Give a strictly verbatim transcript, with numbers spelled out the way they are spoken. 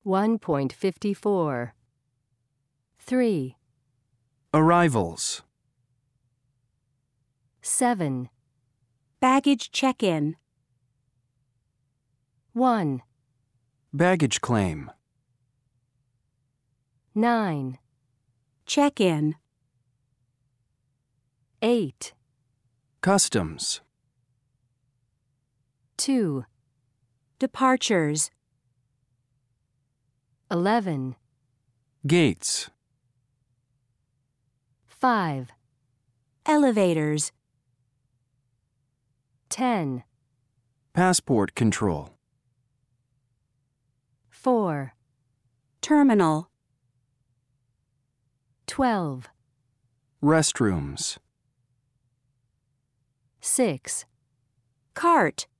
one point five four. three. Arrivals. seven. Baggage check-in. one. Baggage claim. nine. Check-in. eight. Customs. two. Departures. eleven. Gates. five. Elevators. ten. Passport control. four. Terminal. twelve. Restrooms. six. Cart.